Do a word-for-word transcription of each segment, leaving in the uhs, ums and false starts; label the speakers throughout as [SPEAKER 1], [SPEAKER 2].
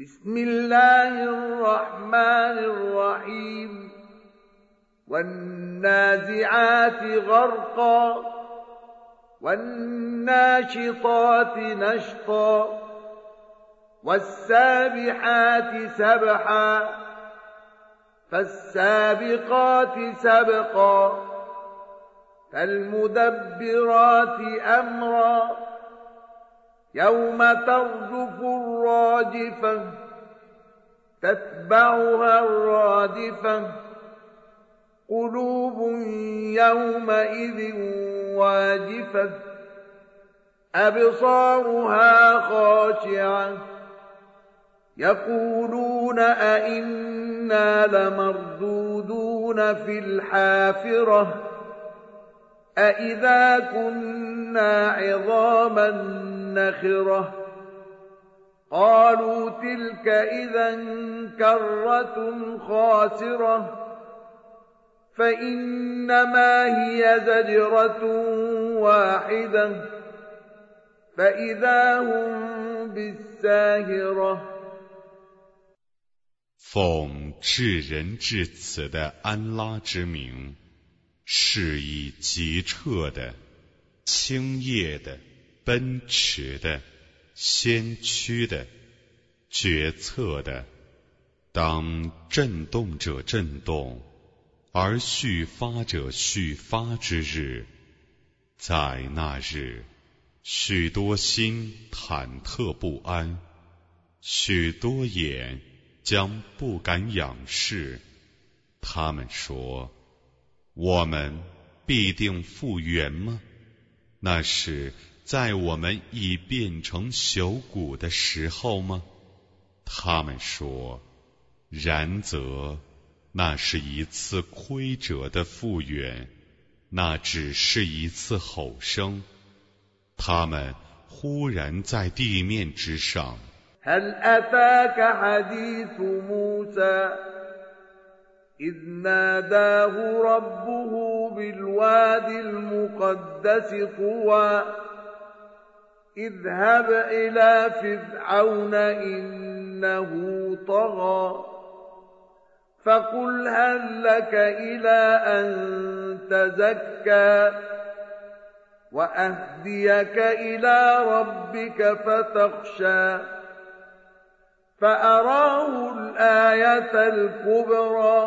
[SPEAKER 1] بسم الله الرحمن الرحيم والنازعات غرقا والناشطات نشطا والسابحات سبحا فالسابقات سبقا فالمدبرات أمرا يوم ترجف الراجفة تتبعها الرادفة قلوب يومئذ واجفة أبصارها خاشعة يقولون أئنا لمردودون في الحافرة أئذا كنا عظاما نخرة قالوا تلك إذا كرة خاسرة فإنما هي زجرة واحدة فإذا هم بالساهرة
[SPEAKER 2] 奉至仁至慈的安拉之名，是以极彻的、清叶的、奔驰的、先驱的、决策的，当震动者震动，而续发者续发之日，在那日，许多心忐忑不安，许多眼将不敢仰视。他们说：我们必定复原吗？那是在我们已变成朽骨的时候吗？他们说：然则那是一次亏折的复原，那只是一次吼声。他们忽然在地面之上。
[SPEAKER 1] هل أتاك حديث موسى إذ ناداه ربه بالواد المقدس طوى اذهب إلى فرعون إنه طغى فقل هل لك إلى أن تزكى وأهديك إلى ربك فتخشى فأراه الآية الكبرى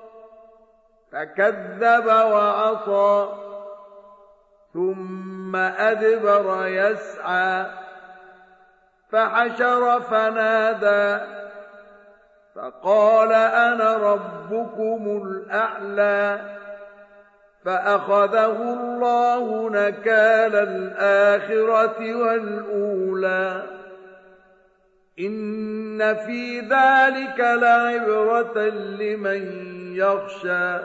[SPEAKER 1] فكذب وعصى ثم أدبر يسعى فحشر فنادى فقال أنا ربكم الأعلى فأخذه الله نكال الآخرة والأولى إن في ذلك لعبرة لمن يخشى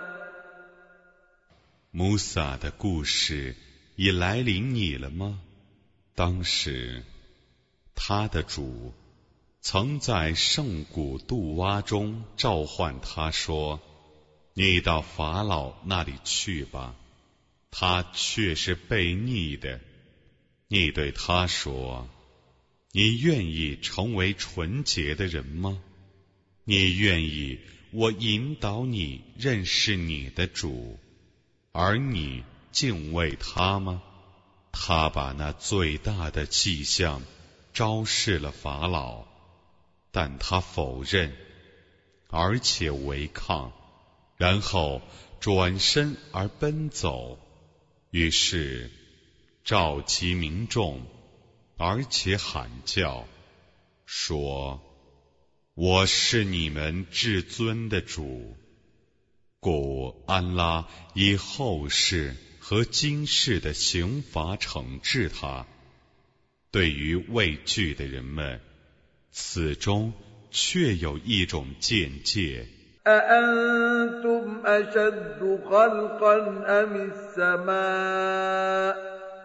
[SPEAKER 2] 穆萨的故事已来临你了吗？当时，他的主曾在圣谷杜洼中召唤他说：你到法老那里去吧，他却是悖逆的。你对他说：你愿意成为纯洁的人吗？你愿意我引导你认识你的主，而你敬畏他吗？他把那最大的迹象昭示了法老，但他否认，而且违抗，然后转身而奔走。于是召集民众，而且喊叫，说：我是你们至尊的主。故安拉以后世和今世的刑罚惩治他。对于畏惧的人们，此中确有一种见解。
[SPEAKER 1] أأنتم أشد خلقا أم السماء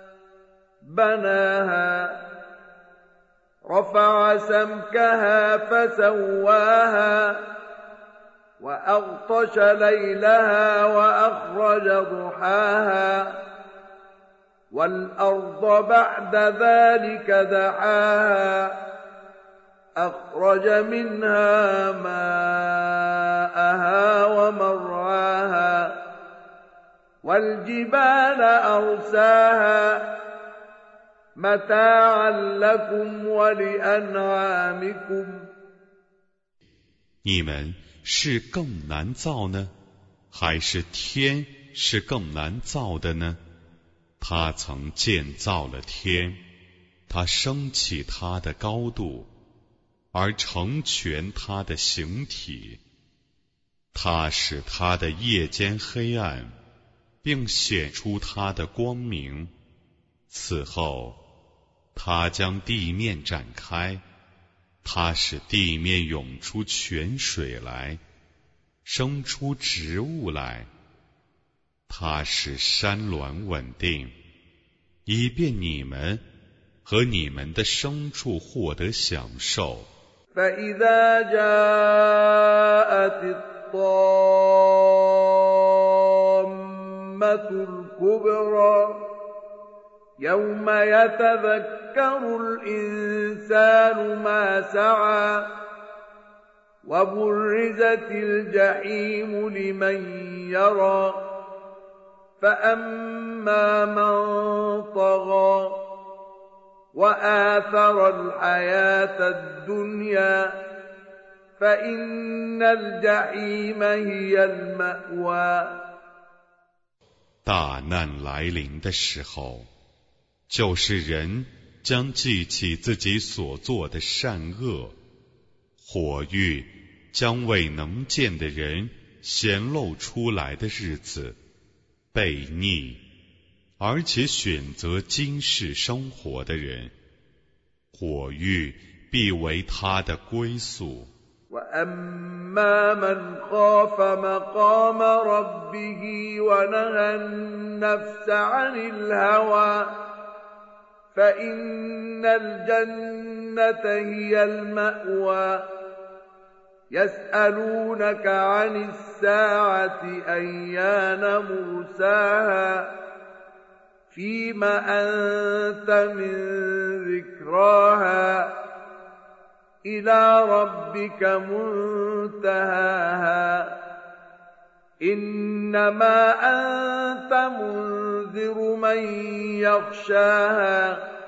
[SPEAKER 1] بناها رفع سمكها فسواها وأغطش ليلها وأخرج ضحاها والأرض بعد ذلك دحاها أخرج منها ماءها ومرعاها والجبال أرساها متاعا لكم ولأنعامكم
[SPEAKER 2] 你们是更难造呢，还是天是更难造的呢？他曾建造了天，他升起它的高度，而成全它的形体。他使它的夜间黑暗，并显出它的光明。此后，他将地面展开，他使地面涌出泉水来，生出植物来。他使山峦稳定，以便你们和你们的牲畜获得享受。
[SPEAKER 1] فإذا جاءت الطامة الكبرى يوم يتذكر الإنسان ما سعى وبرزت الجحيم لمن يرى فأما من طغى وآثر الحياة الدنيا فإن الجحيم هي المأوى
[SPEAKER 2] 大难来临的时候，就是人将记起自己所做的善恶，火狱将为能见的人显露出来的日子。悖逆而且选择今世生活的人，火狱必为他的归宿。
[SPEAKER 1] وأما من خاف مقام ربه ونهى النفس عن الهوى فإن الجنة هي المأوى يسألونك عن الساعة أيان مرساها فيم أنت من ذكراها إلى ربك منتهاها إنما أنت منذر من يخشاها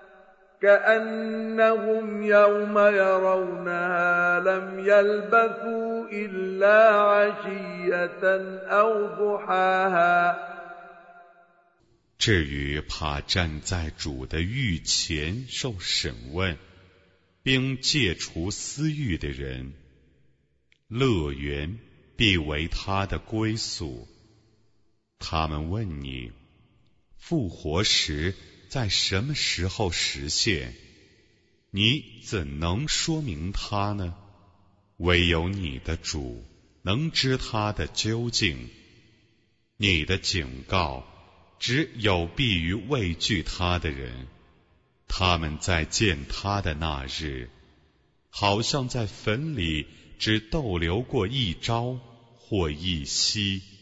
[SPEAKER 1] كأنهم يوم يرونها لم يلبثوا إلا عشية أو ضحاها
[SPEAKER 2] 至于怕站在主的狱前受审问，并戒除私欲的人，乐园必为他的归宿。他们问你，复活时在什么时候实现？你怎能说明它呢？唯有你的主能知它的究竟。你的警告只有必于畏惧他的人。他们在见他的那日，好像在坟里只逗留过一朝或一夕。